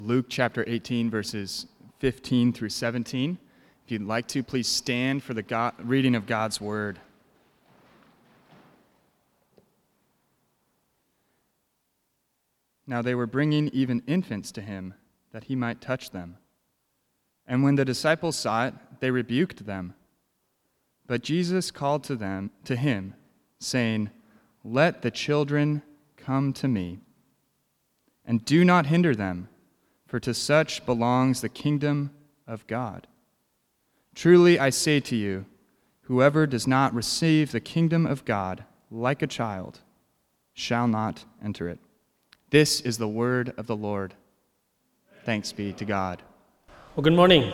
Luke chapter 18, verses 15 through 17. If you'd like to, please stand for the reading of God's word. Now they were bringing even infants to him, that he might touch them. And when the disciples saw it, they rebuked them. But Jesus called to him, saying, "Let the children come to me, and do not hinder them, for to such belongs the kingdom of God. Truly I say to you, whoever does not receive the kingdom of God like a child shall not enter it." This is the word of the Lord. Thanks be to God. Well, good morning.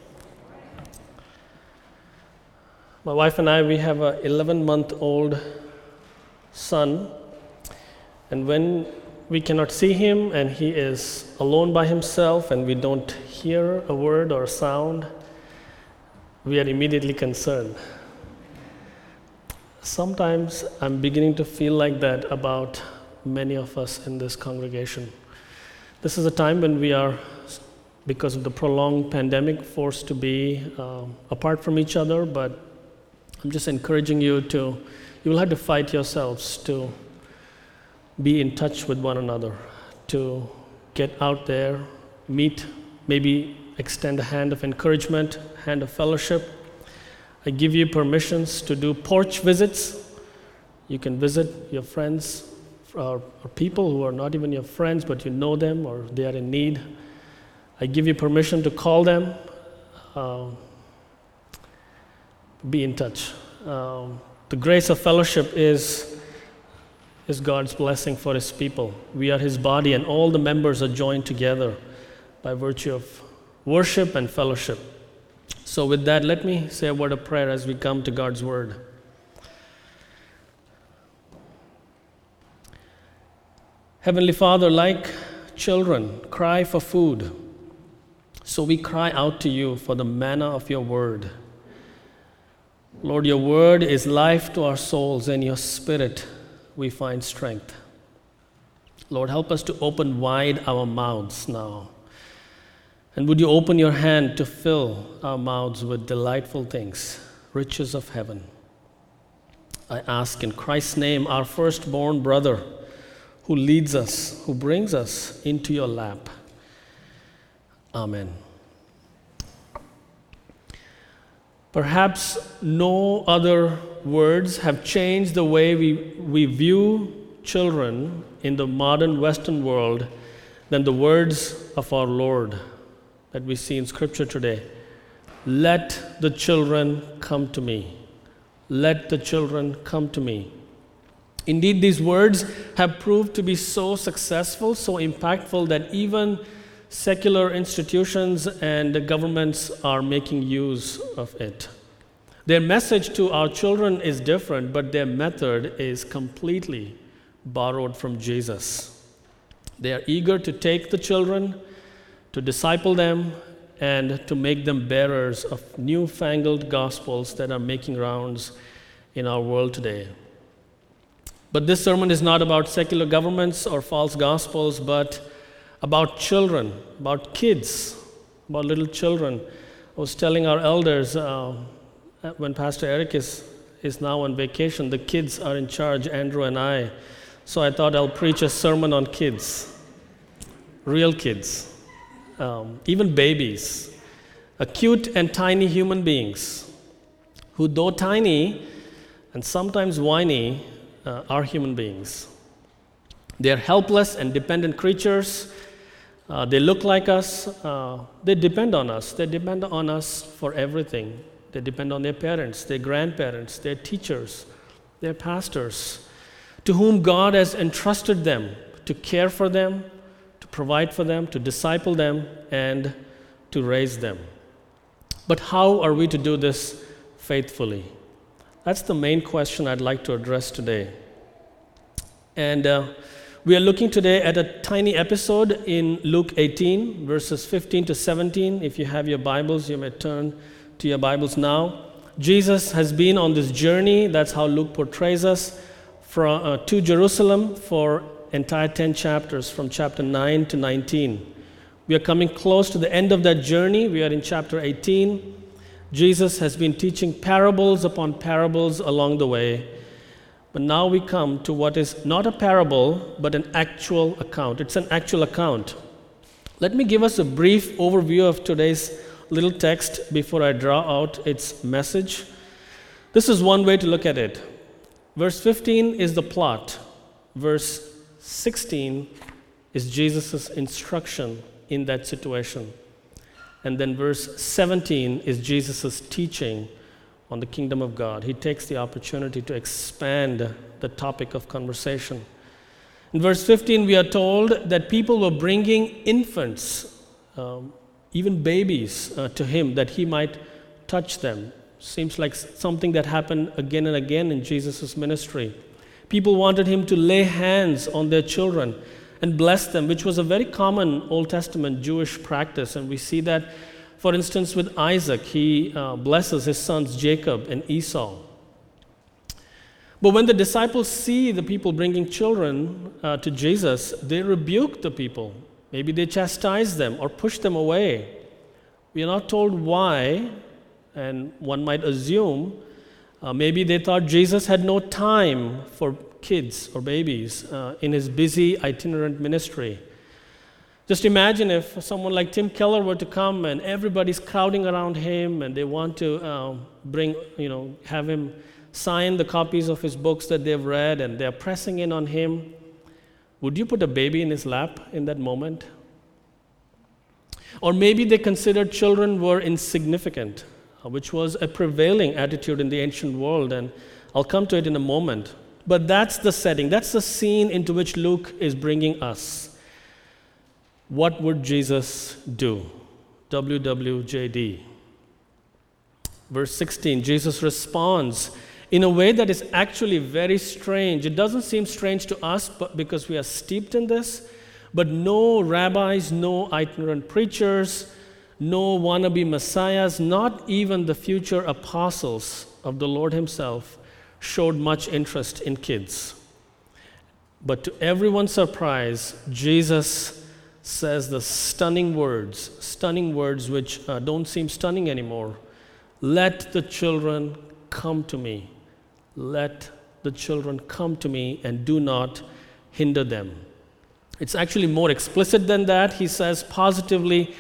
My wife and I, we have an 11-month-old son, and when we cannot see him and he is alone by himself and we don't hear a word or a sound, we are immediately concerned. Sometimes I'm beginning to feel like that about many of us in this congregation. This is a time when we are, because of the prolonged pandemic, forced to be apart from each other, but I'm just encouraging you you will have to fight yourselves to be in touch with one another, to get out there, meet, maybe extend a hand of encouragement, hand of fellowship. I give you permissions to do porch visits. You can visit your friends or people who are not even your friends, but you know them or they are in need. I give you permission to call them, be in touch. The grace of fellowship is God's blessing for His people. We are His body, and all the members are joined together by virtue of worship and fellowship. So with that, let me say a word of prayer as we come to God's Word. Heavenly Father, like children cry for food, so we cry out to you for the manna of your Word. Lord, your Word is life to our souls, and your Spirit we find strength. Lord, help us to open wide our mouths now. And would you open your hand to fill our mouths with delightful things, riches of heaven. I ask in Christ's name, our firstborn brother, who leads us, who brings us into your lap. Amen. Perhaps no other words have changed the way we view children in the modern Western world than the words of our Lord that we see in Scripture today. Let the children come to me. Let the children come to me. Indeed, these words have proved to be so successful, so impactful, that even secular institutions and governments are making use of it. Their message to our children is different, but their method is completely borrowed from Jesus. They are eager to take the children, to disciple them, and to make them bearers of newfangled gospels that are making rounds in our world today. But this sermon is not about secular governments or false gospels, but about children, about kids, about little children. I was telling our elders, when Pastor Eric is now on vacation, the kids are in charge, Andrew and I. So I thought I'll preach a sermon on kids, real kids, even babies, cute and tiny human beings, who though tiny and sometimes whiny, are human beings. They are helpless and dependent creatures. They look like us. They depend on us. They depend on us for everything. They depend on their parents, their grandparents, their teachers, their pastors, to whom God has entrusted them to care for them, to provide for them, to disciple them, and to raise them. But how are we to do this faithfully? That's the main question I'd like to address today. And we are looking today at a tiny episode in Luke 18, verses 15 to 17. If you have your Bibles, you may turn to your Bibles now. Jesus has been on this journey, that's how Luke portrays us, to Jerusalem for entire 10 chapters, from chapter 9 to 19. We are coming close to the end of that journey. We are in chapter 18. Jesus has been teaching parables upon parables along the way. But now we come to what is not a parable, but an actual account. It's an actual account. Let me give us a brief overview of today's little text before I draw out its message. This is one way to look at it. Verse 15 is the plot. Verse 16 is Jesus' instruction in that situation. And then verse 17 is Jesus' teaching on the kingdom of God. He takes the opportunity to expand the topic of conversation. In verse 15, we are told that people were bringing infants, even babies, to him that he might touch them. Seems like something that happened again and again in Jesus' ministry. People wanted him to lay hands on their children and bless them, which was a very common Old Testament Jewish practice. And we see that, for instance, with Isaac. He blesses his sons Jacob and Esau. But when the disciples see the people bringing children to Jesus, they rebuke the people. Maybe they chastise them or push them away. We are not told why, and one might assume maybe they thought Jesus had no time for kids or babies in his busy itinerant ministry. Just imagine if someone like Tim Keller were to come and everybody's crowding around him and they want to have him sign the copies of his books that they've read and they're pressing in on him. Would you put a baby in his lap in that moment? Or maybe they considered children were insignificant, which was a prevailing attitude in the ancient world, and I'll come to it in a moment. But that's the setting, that's the scene into which Luke is bringing us. What would Jesus do? WWJD. Verse 16, Jesus responds in a way that is actually very strange. It doesn't seem strange to us because we are steeped in this, but no rabbis, no itinerant preachers, no wannabe messiahs, not even the future apostles of the Lord himself showed much interest in kids. But to everyone's surprise, Jesus says the stunning words which don't seem stunning anymore. Let the children come to me. Let the children come to me and do not hinder them. It's actually more explicit than that. He says positively,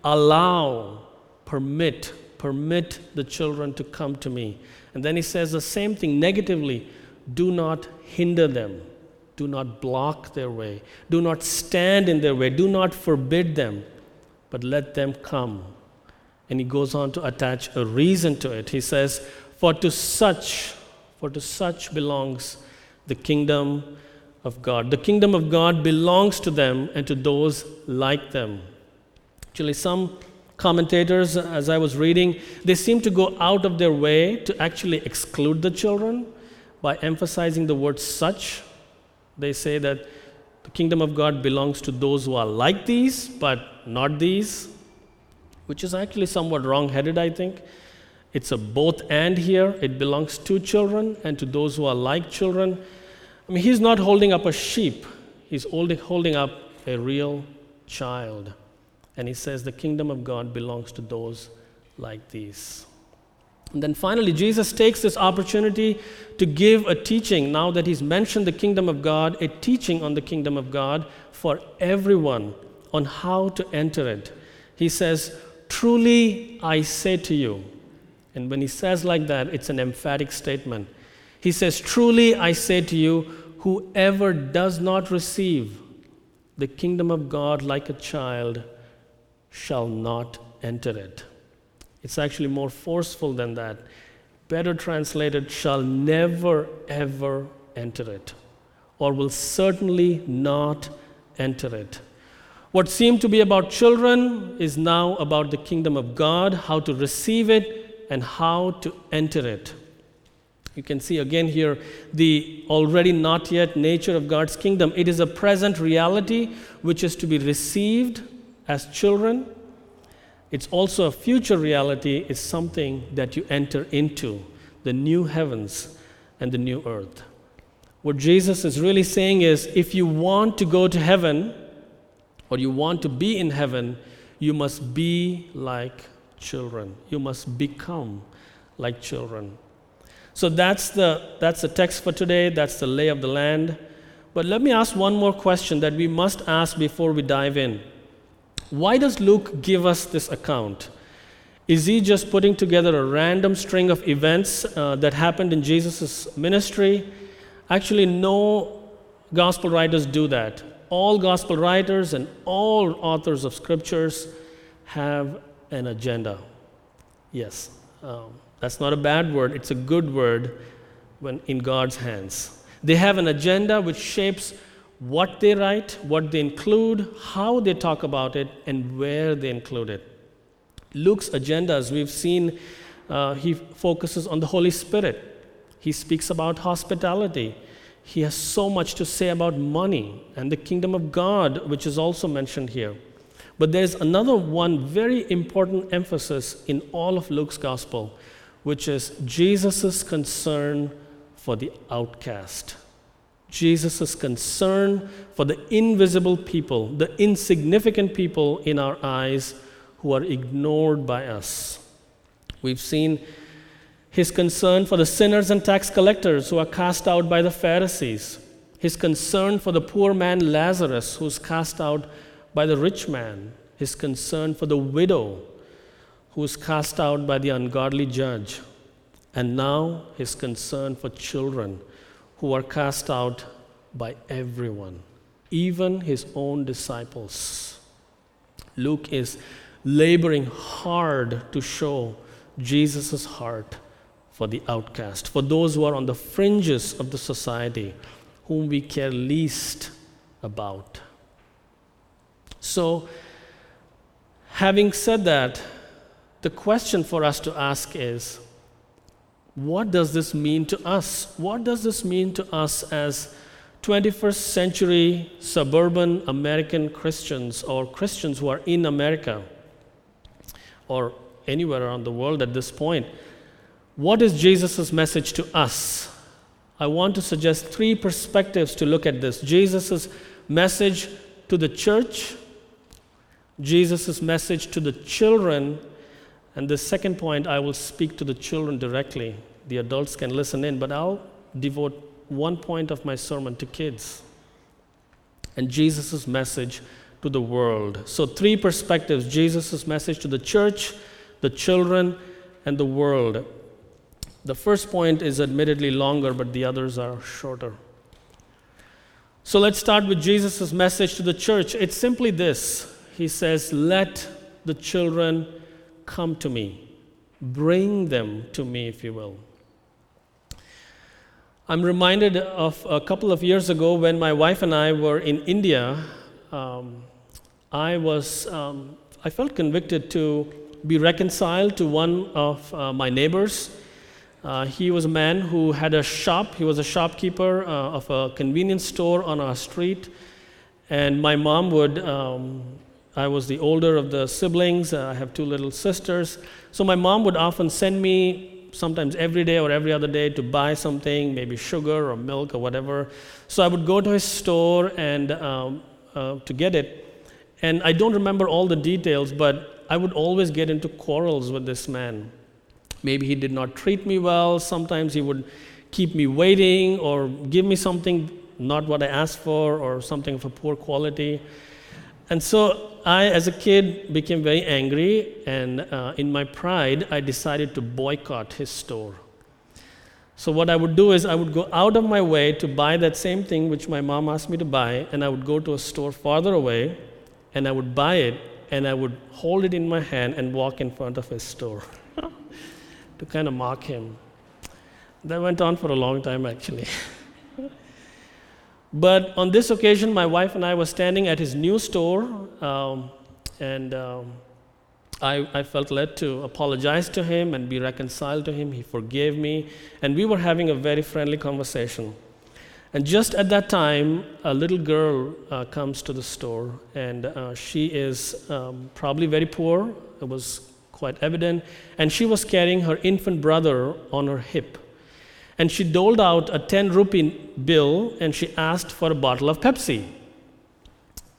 allow, permit the children to come to me. And then he says the same thing negatively, do not hinder them. Do not block their way. Do not stand in their way. Do not forbid them, but let them come. And he goes on to attach a reason to it. He says, for to such belongs the kingdom of God. The kingdom of God belongs to them and to those like them. Actually, some commentators, as I was reading, they seem to go out of their way to actually exclude the children by emphasizing the word such. They say that the kingdom of God belongs to those who are like these, but not these, which is actually somewhat wrong-headed, I think. It's a both and here. It belongs to children and to those who are like children. I mean, he's not holding up a sheep. He's holding up a real child. And he says the kingdom of God belongs to those like these. And then finally, Jesus takes this opportunity to give a teaching, now that he's mentioned the kingdom of God, a teaching on the kingdom of God for everyone on how to enter it. He says, truly I say to you. And when he says like that, it's an emphatic statement. He says, truly I say to you, whoever does not receive the kingdom of God like a child shall not enter it. It's actually more forceful than that. Better translated, shall never ever enter it, or will certainly not enter it. What seemed to be about children is now about the kingdom of God, how to receive it and how to enter it. You can see again here the already not yet nature of God's kingdom. It is a present reality which is to be received as children. It's also a future reality. It's something that you enter into, the new heavens and the new earth. What Jesus is really saying is, if you want to go to heaven, or you want to be in heaven, you must be like children. You must become like children. So that's the text for today. That's the lay of the land. But let me ask one more question that we must ask before we dive in. Why does Luke give us this account? Is he just putting together a random string of events that happened in Jesus' ministry? Actually, no gospel writers do that. All gospel writers and all authors of scriptures have an agenda. Yes, that's not a bad word. It's a good word when in God's hands. They have an agenda which shapes what they write, what they include, how they talk about it, and where they include it. Luke's agenda, as we've seen, he focuses on the Holy Spirit. He speaks about hospitality. He has so much to say about money and the kingdom of God, which is also mentioned here. But there's another one very important emphasis in all of Luke's gospel, which is Jesus' concern for the outcast. Jesus' concern for the invisible people, the insignificant people in our eyes who are ignored by us. We've seen his concern for the sinners and tax collectors who are cast out by the Pharisees. His concern for the poor man Lazarus who's cast out by the rich man. His concern for the widow who's cast out by the ungodly judge. And now his concern for children who are cast out by everyone, even his own disciples. Luke is laboring hard to show Jesus' heart for the outcast, for those who are on the fringes of the society, whom we care least about. So, having said that, the question for us to ask is, what does this mean to us? What does this mean to us as 21st century suburban American Christians, or Christians who are in America or anywhere around the world at this point? What is Jesus' message to us? I want to suggest three perspectives to look at this. Jesus' message to the church, Jesus' message to the children, and the second point, I will speak to the children directly. The adults can listen in, but I'll devote one point of my sermon to kids. And Jesus' message to the world. So three perspectives: Jesus' message to the church, the children, and the world. The first point is admittedly longer, but the others are shorter. So let's start with Jesus' message to the church. It's simply this. He says, "Let the children come to me. Bring them to me, if you will." I'm reminded of a couple of years ago when my wife and I were in India. I felt convicted to be reconciled to one of my neighbors. He was a man who had a shop. He was a shopkeeper of a convenience store on our street. And my mom would, I was the older of the siblings. I have two little sisters. So my mom would often send me, sometimes every day or every other day, to buy something, maybe sugar or milk or whatever. So I would go to his store and to get it. And I don't remember all the details, but I would always get into quarrels with this man. Maybe he did not treat me well. Sometimes he would keep me waiting or give me something not what I asked for, or something of a poor quality. And so I, as a kid, became very angry, and in my pride, I decided to boycott his store. So what I would do is I would go out of my way to buy that same thing which my mom asked me to buy, and I would go to a store farther away, and I would buy it, and I would hold it in my hand and walk in front of his store to kind of mock him. That went on for a long time, actually. But on this occasion, my wife and I were standing at his new store, and I felt led to apologize to him and be reconciled to him. He forgave me, and we were having a very friendly conversation. And just at that time, a little girl comes to the store, and she is probably very poor. It was quite evident. And she was carrying her infant brother on her hip. And she doled out a 10 rupee bill, and she asked for a bottle of Pepsi.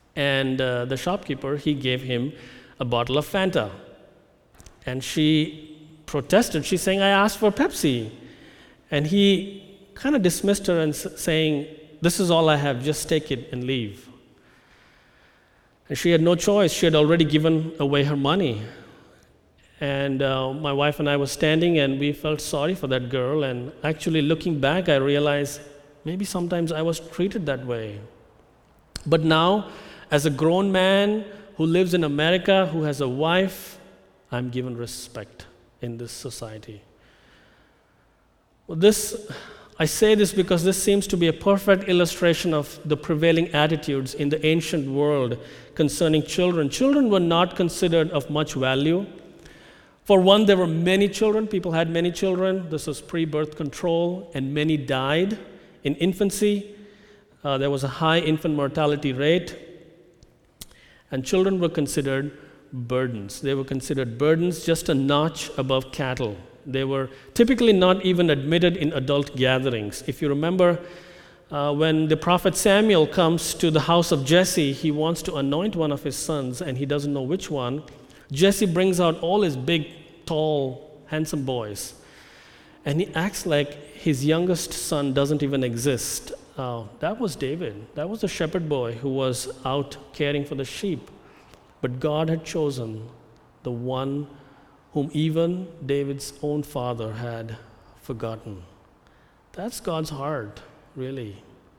And the shopkeeper, he gave him a bottle of Fanta. And she protested. She's saying, I asked for Pepsi. And he kind of dismissed her and saying, this is all I have, just take it and leave. And she had no choice. She had already given away her money. And my wife and I were standing, and we felt sorry for that girl. And actually, looking back, I realized maybe sometimes I was treated that way. But now, as a grown man who lives in America, who has a wife, I'm given respect in this society. Well, I say this because this seems to be a perfect illustration of the prevailing attitudes in the ancient world concerning children. Children were not considered of much value. For one, there were many children. People had many children. This was pre-birth control, and many died in infancy. There was a high infant mortality rate, and children were considered burdens. They were considered burdens just a notch above cattle. They were typically not even admitted in adult gatherings. If you remember, when the prophet Samuel comes to the house of Jesse, he wants to anoint one of his sons, and he doesn't know which one. Jesse brings out all his big, tall, handsome boys, and he acts like his youngest son doesn't even exist. That was David. That was the shepherd boy who was out caring for the sheep. But God had chosen the one whom even David's own father had forgotten. That's God's heart, really.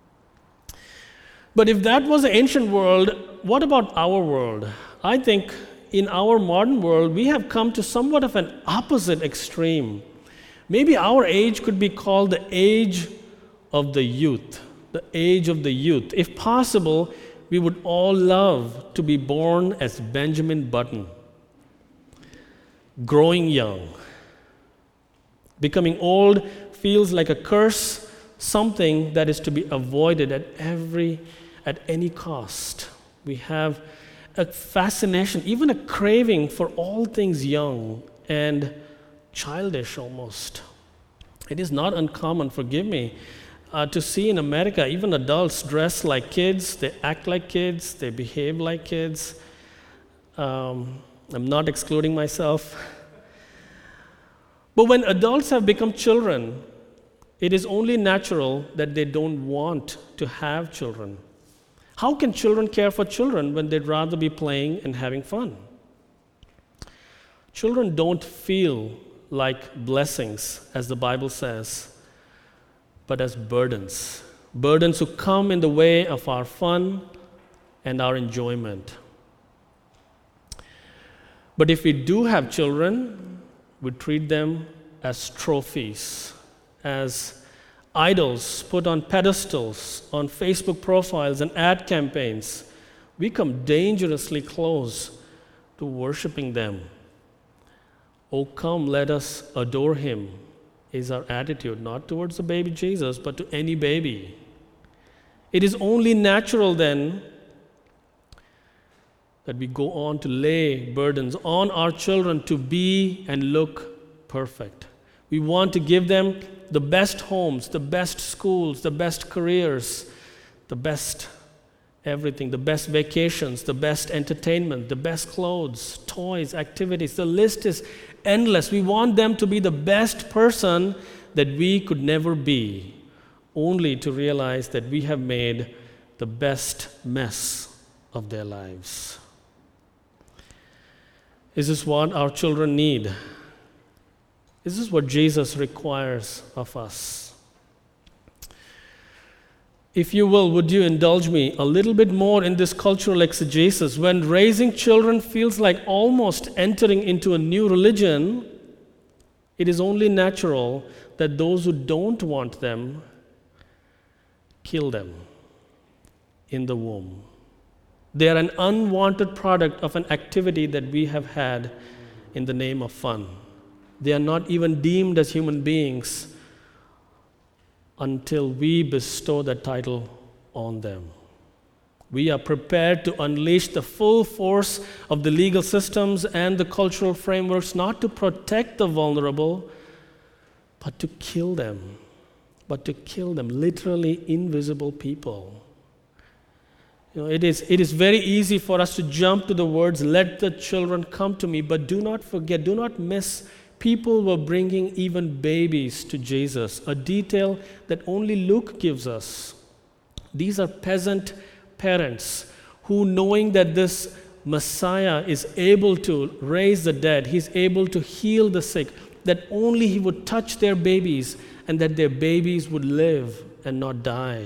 But if that was the ancient world, what about our world? I think in our modern world, we have come to somewhat of an opposite extreme. Maybe our age could be called the age of the youth. The age of the youth. If possible, we would all love to be born as Benjamin Button. Growing young. Becoming old feels like a curse, something that is to be avoided at any cost. We have a fascination, even a craving for all things young and childish almost. It is not uncommon, forgive me, to see in America even adults dress like kids, they act like kids, they behave like kids. I'm not excluding myself. But when adults have become children, it is only natural that they don't want to have children. How can children care for children when they'd rather be playing and having fun? Children don't feel like blessings, as the Bible says, but as burdens. Burdens who come in the way of our fun and our enjoyment. But if we do have children, we treat them as trophies, as idols put on pedestals, on Facebook profiles and ad campaigns. We come dangerously close to worshiping them. Oh, come, let us adore him, is our attitude, not towards the baby Jesus, but to any baby. It is only natural then that we go on to lay burdens on our children to be and look perfect. We want to give them the best homes, the best schools, the best careers, the best everything, the best vacations, the best entertainment, the best clothes, toys, activities. The list is endless. We want them to be the best person that we could never be, only to realize that we have made the best mess of their lives. Is this what our children need? Is this what Jesus requires of us? If you will, would you indulge me a little bit more in this cultural exegesis? When raising children feels like almost entering into a new religion, it is only natural that those who don't want them kill them in the womb. They are an unwanted product of an activity that we have had in the name of fun. They are not even deemed as human beings until we bestow that title on them. We are prepared to unleash the full force of the legal systems and the cultural frameworks, not to protect the vulnerable, but to kill them. Literally invisible people. It is very easy for us to jump to the words, "Let the children come to me," but do not forget, do not miss, people were bringing even babies to Jesus, a detail that only Luke gives us. These are peasant parents who, knowing that this Messiah is able to raise the dead, he's able to heal the sick, that only he would touch their babies and that their babies would live and not die.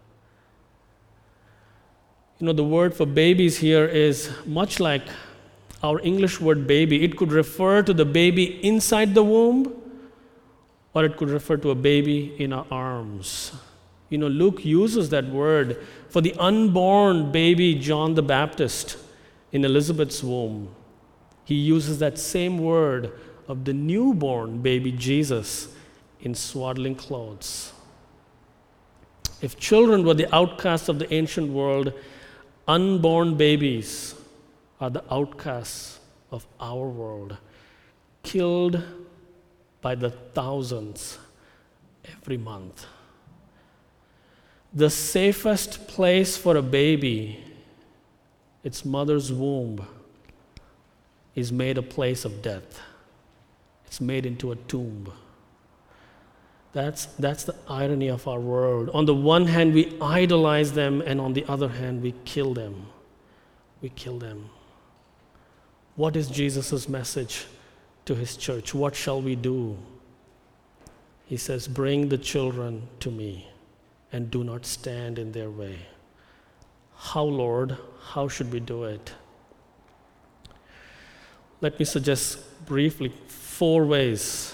The word for babies here is much like our English word baby. It could refer to the baby inside the womb, or it could refer to a baby in our arms. Luke uses that word for the unborn baby John the Baptist in Elizabeth's womb. He uses that same word of the newborn baby Jesus in swaddling clothes. If children were the outcasts of the ancient world, unborn babies are the outcasts of our world, killed by the thousands every month. The safest place for a baby, its mother's womb, is made a place of death. It's made into a tomb. That's the irony of our world. On the one hand, we idolize them, and on the other hand, we kill them. We kill them. What is Jesus' message to his church? What shall we do? He says, "Bring the children to me, and do not stand in their way." How, Lord? How should we do it? Let me suggest briefly 4 ways.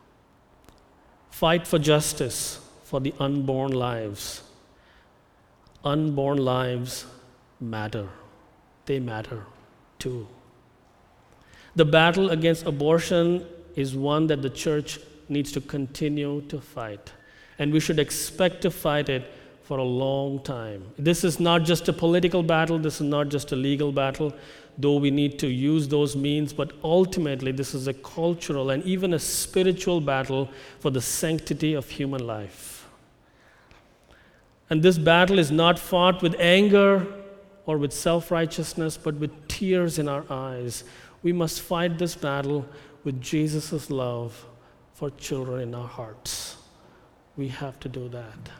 Fight for justice for the unborn lives. Unborn lives matter. They matter too. The battle against abortion is one that the church needs to continue to fight, and we should expect to fight it for a long time. This is not just a political battle, this is not just a legal battle, though we need to use those means, but ultimately this is a cultural and even a spiritual battle for the sanctity of human life. And this battle is not fought with anger or with self-righteousness, but with tears in our eyes. We must fight this battle with Jesus' love for children in our hearts. We have to do that.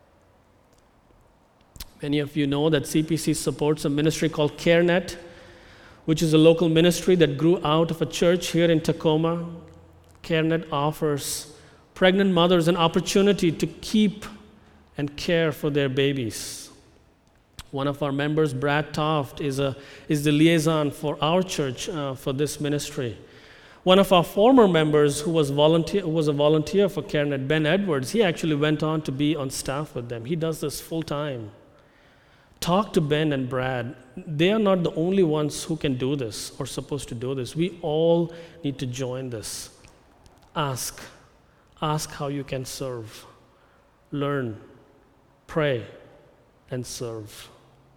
Many of you know that CPC supports a ministry called CareNet, which is a local ministry that grew out of a church here in Tacoma. CareNet offers pregnant mothers an opportunity to keep and care for their babies. One of our members, Brad Toft, is the liaison for our church for this ministry. One of our former members who was a volunteer for CareNet, Ben Edwards, he actually went on to be on staff with them. He does this full time. Talk to Ben and Brad. They are not the only ones who can do this or supposed to do this. We all need to join this. Ask how you can serve. Learn, pray, and serve.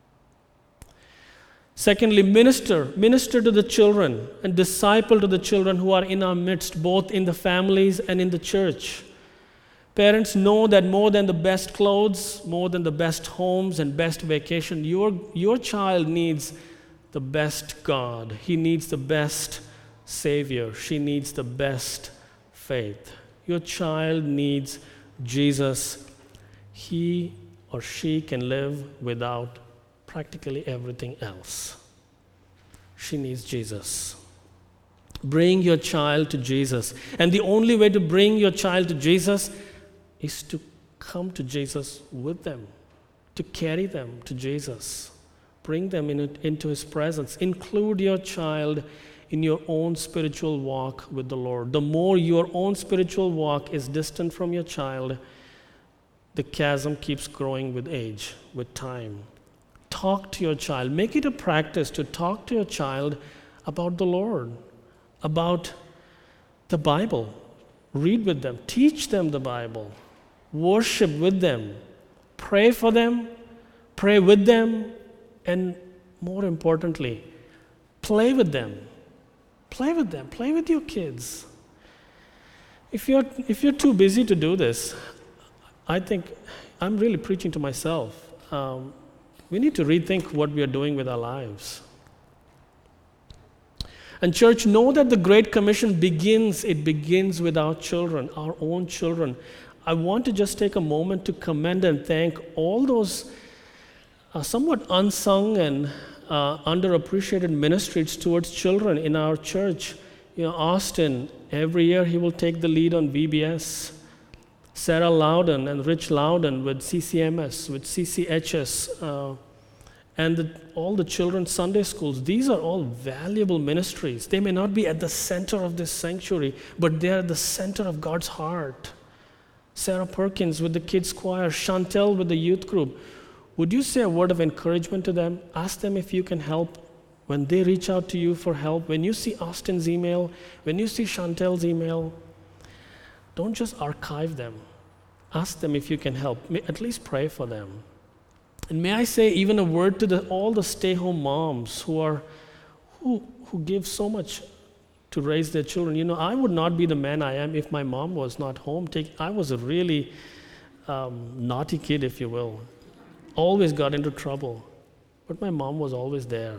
Secondly, minister to the children and disciple to the children who are in our midst, both in the families and in the church. Parents, know that more than the best clothes, more than the best homes and best vacation, your child needs the best God. He needs the best Savior. She needs the best faith. Your child needs Jesus. He or she can live without practically everything else. She needs Jesus. Bring your child to Jesus. And the only way to bring your child to Jesus is to come to Jesus with them, to carry them to Jesus. Bring them into his presence. Include your child in your own spiritual walk with the Lord. The more your own spiritual walk is distant from your child, the chasm keeps growing with age, with time. Talk to your child. Make it a practice to talk to your child about the Lord, about the Bible. Read with them. Teach them the Bible. Worship with them. Pray for them. Pray with them. And more importantly, play with them. Play with them. Play with your kids. If you're too busy to do this, I think I'm really preaching to myself. We need to rethink what we are doing with our lives. And church, know that the Great Commission begins with our children, our own children. I want to just take a moment to commend and thank all those somewhat unsung and underappreciated ministries towards children in our church. Austin, every year he will take the lead on VBS. Sarah Loudon and Rich Loudon with CCMS, with CCHS, and all the children's Sunday schools. These are all valuable ministries. They may not be at the center of this sanctuary, but they are at the center of God's heart. Sarah Perkins with the kids choir, Chantel with the youth group. Would you say a word of encouragement to them? Ask them if you can help. When they reach out to you for help, when you see Austin's email, when you see Chantel's email, don't just archive them. Ask them if you can help. At least pray for them. And may I say even a word to all the stay-home moms who give so much to raise their children. I would not be the man I am if my mom was not home. I was a really naughty kid, if you will. Always got into trouble. But my mom was always there.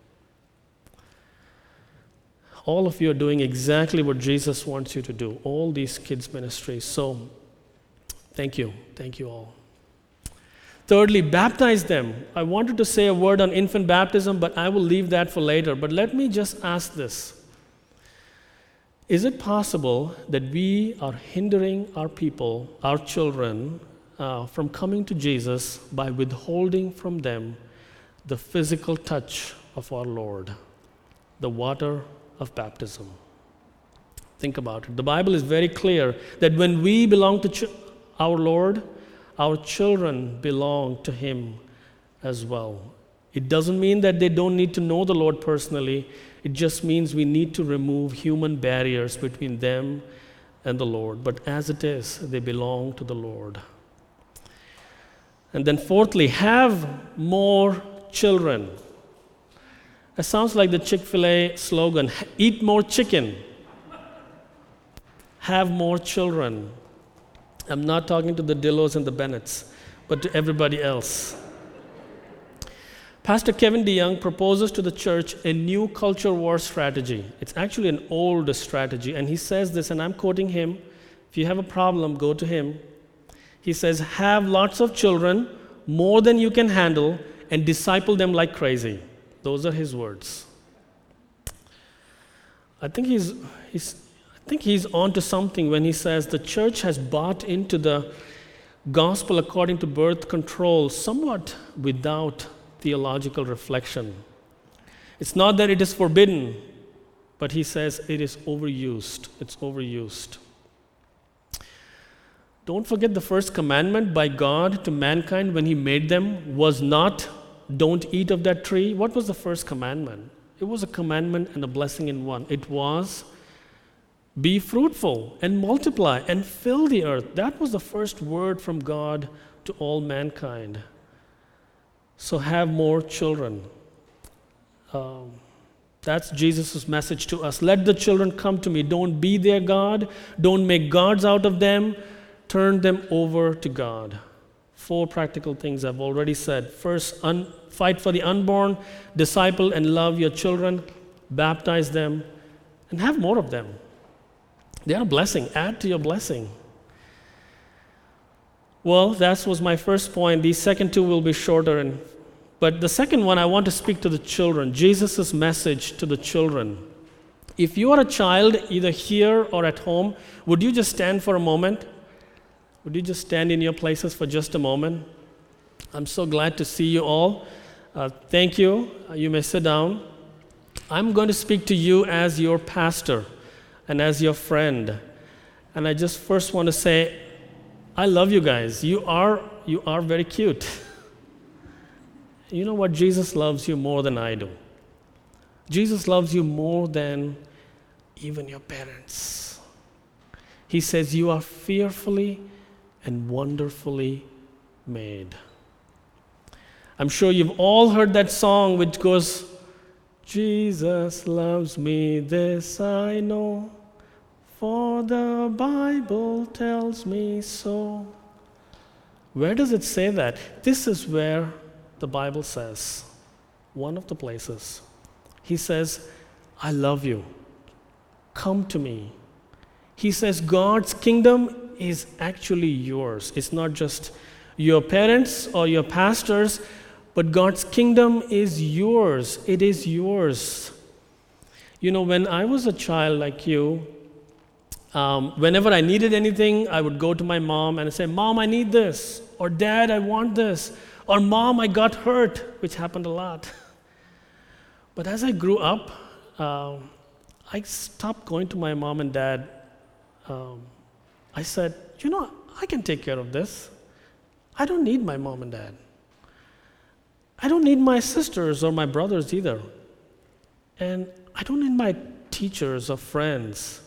All of you are doing exactly what Jesus wants you to do, all these kids' ministries. So, thank you. Thank you all. Thirdly, baptize them. I wanted to say a word on infant baptism, but I will leave that for later. But let me just ask this. Is it possible that we are hindering our people, our children, from coming to Jesus by withholding from them the physical touch of our Lord, the water of baptism? Think about it. The Bible is very clear that when we belong to our Lord, our children belong to Him as well. It doesn't mean that they don't need to know the Lord personally. It just means we need to remove human barriers between them and the Lord. But as it is, they belong to the Lord. And then fourthly, have more children. It sounds like the Chick-fil-A slogan, eat more chicken. Have more children. I'm not talking to the Dillos and the Bennetts, but to everybody else. Pastor Kevin DeYoung proposes to the church a new culture war strategy. It's actually an old strategy, and he says this, and I'm quoting him. If you have a problem, go to him. He says, have lots of children, more than you can handle, and disciple them like crazy. Those are his words. I think he's on to something when he says the church has bought into the gospel according to birth control somewhat without theological reflection. It's not that it is forbidden, but he says it is overused. It's overused. Don't forget the first commandment by God to mankind when He made them was not, don't eat of that tree. What was the first commandment? It was a commandment and a blessing in one. It was, be fruitful and multiply and fill the earth. That was the first word from God to all mankind. So have more children. That's Jesus' message to us. Let the children come to me. Don't be their God. Don't make gods out of them. Turn them over to God. 4 practical things I've already said. First, fight for the unborn, disciple and love your children, baptize them, and have more of them. They are a blessing. Add to your blessing. Well, that was my first point. These second 2 will be shorter. But the second one, I want to speak to the children. Jesus' message to the children. If you are a child, either here or at home, would you just stand for a moment? Would you just stand in your places for just a moment? I'm so glad to see you all. Thank you. You may sit down. I'm going to speak to you as your pastor and as your friend. And I just first want to say, I love you guys. You are very cute. You know what? Jesus loves you more than I do. Jesus loves you more than even your parents. He says you are fearfully and wonderfully made. I'm sure you've all heard that song which goes, Jesus loves me, this I know, for the Bible tells me so. Where does it say that? This is where the the Bible says, one of the places, he says, I love you. Come to me. He says God's kingdom is actually yours. It's not just your parents or your pastors, but God's kingdom is yours. It is yours. You know, when I was a child like you, whenever I needed anything, I would go to my mom and say, Mom, I need this. Or Dad, I want this. Or Mom, I got hurt, which happened a lot. But as I grew up, I stopped going to my mom and dad. I said, you know, I can take care of this. I don't need my mom and dad. I don't need my sisters or my brothers either. And I don't need my teachers or friends.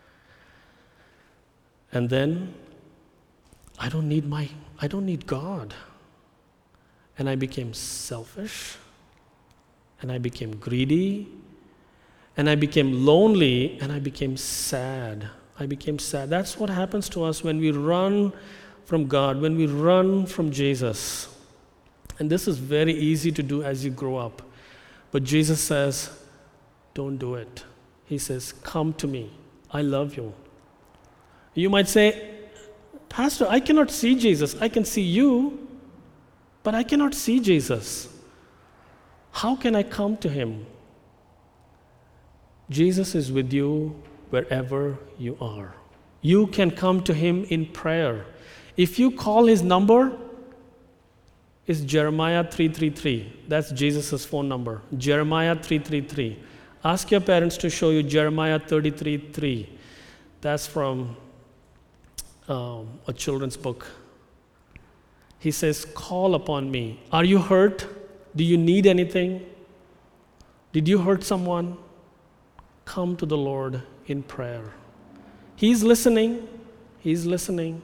And then I don't need God. And I became selfish. And I became greedy. And I became lonely. And I became sad. That's what happens to us when we run from God, when we run from Jesus. And this is very easy to do as you grow up. But Jesus says, don't do it. He says, come to me. I love you. You might say, Pastor, I cannot see Jesus. I can see you, but I cannot see Jesus. How can I come to him? Jesus is with you wherever you are. You can come to him in prayer. If you call his number, it's Jeremiah 333. That's Jesus' phone number. Jeremiah 333. Ask your parents to show you Jeremiah 33:3. That's from a children's book. He says, call upon me. Are you hurt? Do you need anything? Did you hurt someone? Come to the Lord in prayer. He's listening. He's listening.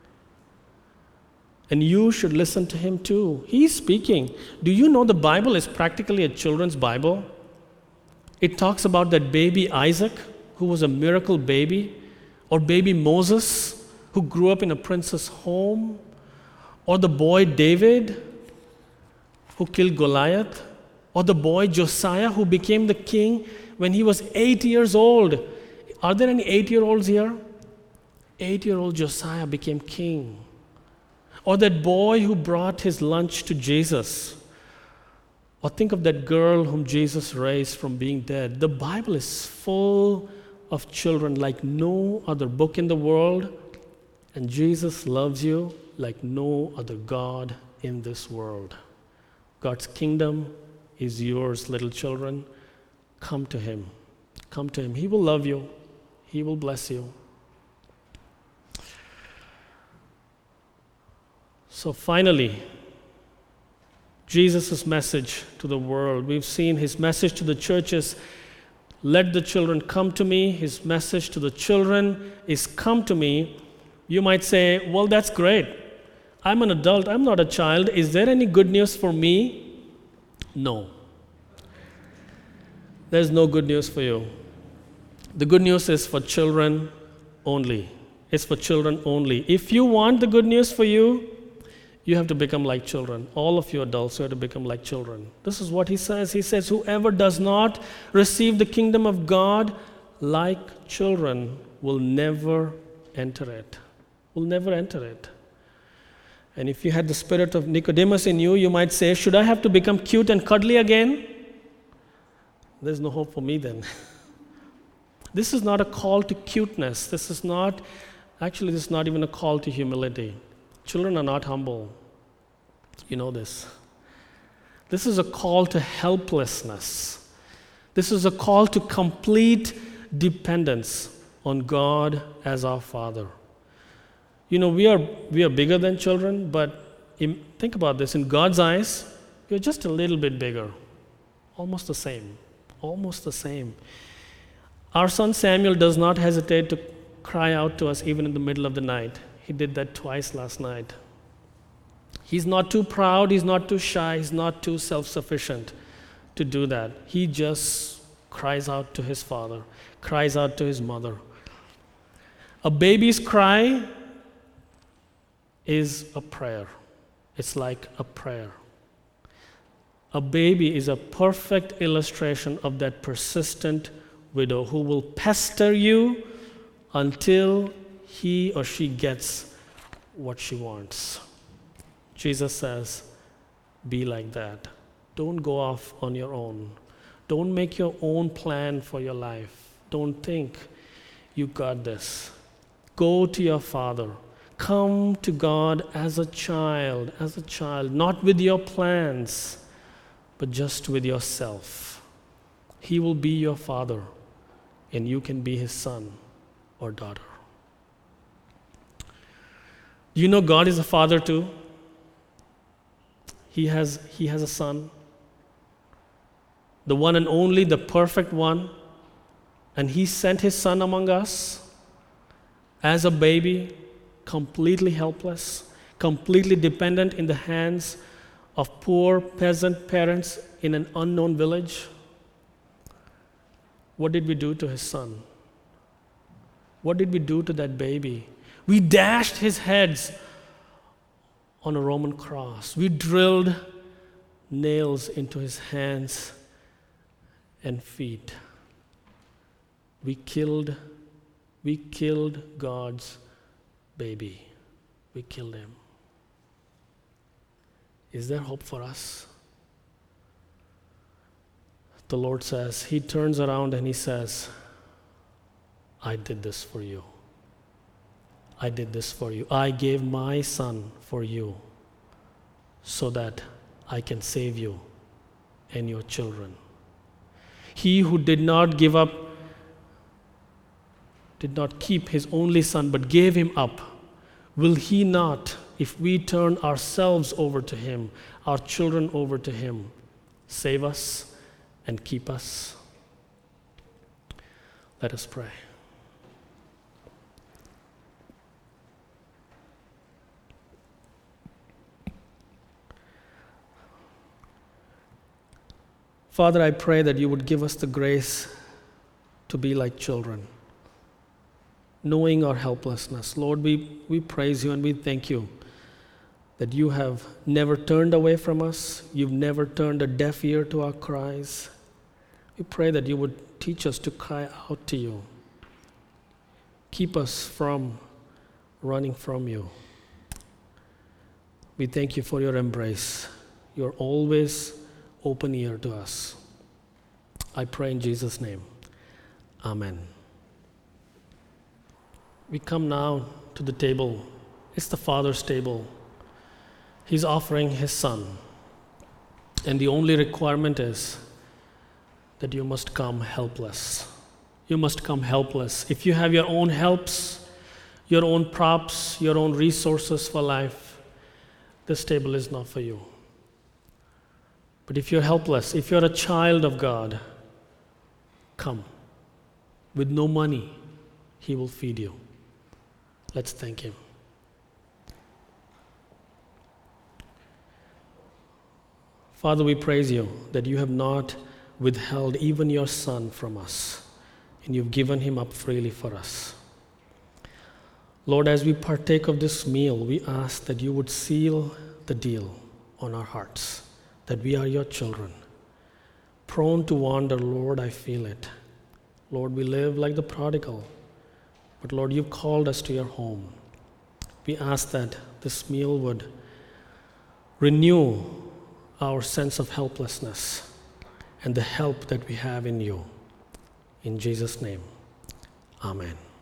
And you should listen to him too. He's speaking. Do you know the Bible is practically a children's Bible? It talks about that baby Isaac, who was a miracle baby, or baby Moses, who grew up in a prince's home, or the boy David, who killed Goliath, or the boy Josiah, who became the king when he was 8 years old. Are there any 8-year-olds here? 8-year-old Josiah became king. Or that boy who brought his lunch to Jesus. Or think of that girl whom Jesus raised from being dead. The Bible is full of children like no other book in the world. And Jesus loves you like no other God in this world. God's kingdom is yours, little children. Come to him. Come to him. He will love you. He will bless you. So finally, Jesus' message to the world. We've seen his message to the churches, let the children come to me. His message to the children is come to me. You might say, well, that's great. I'm an adult. I'm not a child. Is there any good news for me? No. There's no good news for you. The good news is for children only. It's for children only. If you want the good news for you, you have to become like children. All of you adults, you have to become like children. This is what he says. He says, whoever does not receive the kingdom of God like children will never enter it. Will never enter it. And if you had the spirit of Nicodemus in you, you might say, should I have to become cute and cuddly again? There's no hope for me then. This is not a call to cuteness. This is not even a call to humility. Children are not humble. You know this. This is a call to helplessness. This is a call to complete dependence on God as our Father. You know, we are bigger than children, but think about this. In God's eyes, we're just a little bit bigger. Almost the same. Almost the same. Our son Samuel does not hesitate to cry out to us even in the middle of the night. He did that twice last night. He's not too proud, he's not too shy, he's not too self-sufficient to do that. He just cries out to his father, cries out to his mother. A baby's cry is a prayer. It's like a prayer. A baby is a perfect illustration of that persistent widow who will pester you until he or she gets what she wants. Jesus says, be like that. Don't go off on your own. Don't make your own plan for your life. Don't think you got this. Go to your Father. Come to God as a child, not with your plans, but just with yourself. He will be your Father, and you can be His son or daughter. Do you know God is a Father too? He has a Son, the one and only, the perfect one, and He sent His Son among us as a baby, completely helpless, completely dependent in the hands of poor peasant parents in an unknown village. What did we do to His Son? What did we do to that baby? We dashed his heads on a Roman cross. We drilled nails into his hands and feet. We killed God's baby. We killed him. Is there hope for us? The Lord says, He turns around and He says, I did this for you. I did this for you. I gave my Son for you so that I can save you and your children. He who did not keep His only Son, but gave Him up, will He not, if we turn ourselves over to Him, our children over to Him, save us and keep us? Let us pray. Father, I pray that You would give us the grace to be like children, knowing our helplessness. Lord, we praise You and we thank You that You have never turned away from us. You've never turned a deaf ear to our cries. We pray that You would teach us to cry out to You. Keep us from running from You. We thank You for Your embrace. You're always open ear to us. I pray in Jesus' name. Amen. We come now to the table. It's the Father's table. He's offering His Son. And the only requirement is that you must come helpless. You must come helpless. If you have your own helps, your own props, your own resources for life, this table is not for you. But if you're helpless, if you're a child of God, come. With no money, He will feed you. Let's thank Him. Father, we praise You that You have not withheld even Your Son from us, and You've given Him up freely for us. Lord, as we partake of this meal, we ask that You would seal the deal on our hearts, that we are Your children. Prone to wander, Lord, I feel it. Lord, we live like the prodigal, but Lord, You've called us to Your home. We ask that this meal would renew our sense of helplessness and the help that we have in You. In Jesus' name, amen.